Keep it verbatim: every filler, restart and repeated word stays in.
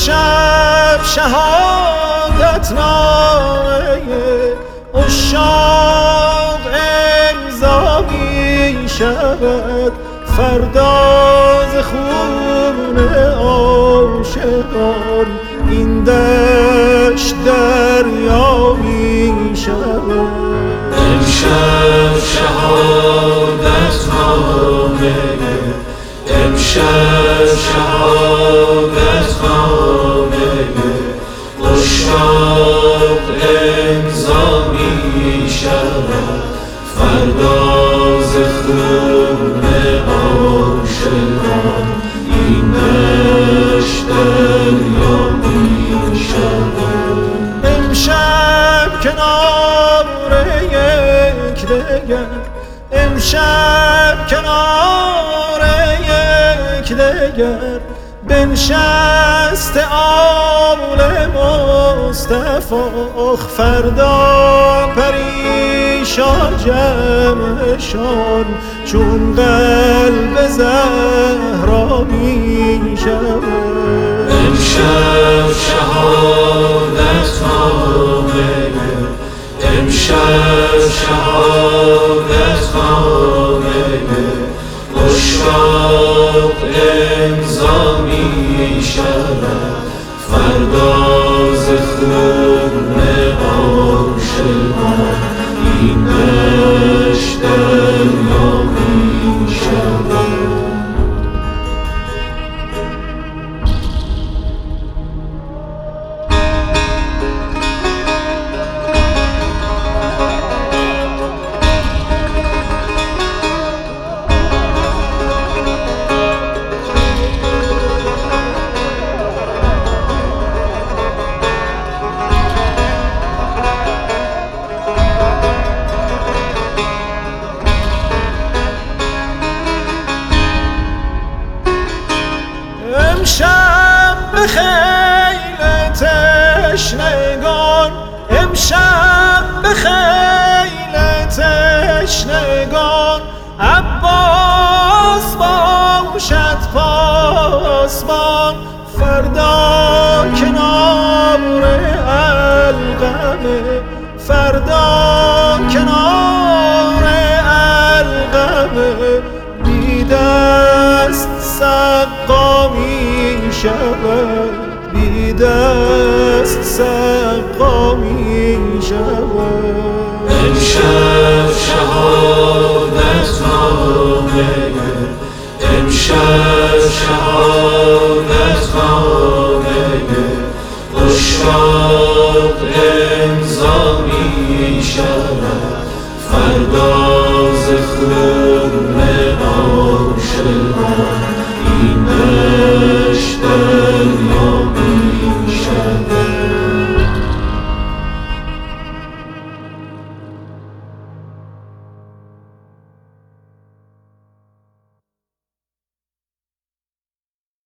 امشب شهادت نامه عشاق امضا می شود، فردا ز خون عاشقان این دشت دریا می شود. امشب شهادت نامه امشب شهادت نامه عشاق امضا می شود، فردا ز خون عاشقان این دشت دریا می شود. امشب کنار یکدیگر امشب کنار یکدیگر بنشسته آل مصطفی، فردا پریشان جمعشان چون قلب زهرا می شود. امشب شهادت نامه امشب شهادت نامه عشاق امضا می شود، فردا ز خون عاشقان این دشت دریا می شود. امشب به خیل تشنگان امشب به خیل تشنگان عباس باشد پاسبان، فردا کنار القمه فردا کنار القمه بی دست سقا می شود، بی دست سقا می شود. امشب شهادت نامه امشب شهادت نامه عشاق امضا می شود، فردا ز خون عاشقان این دشت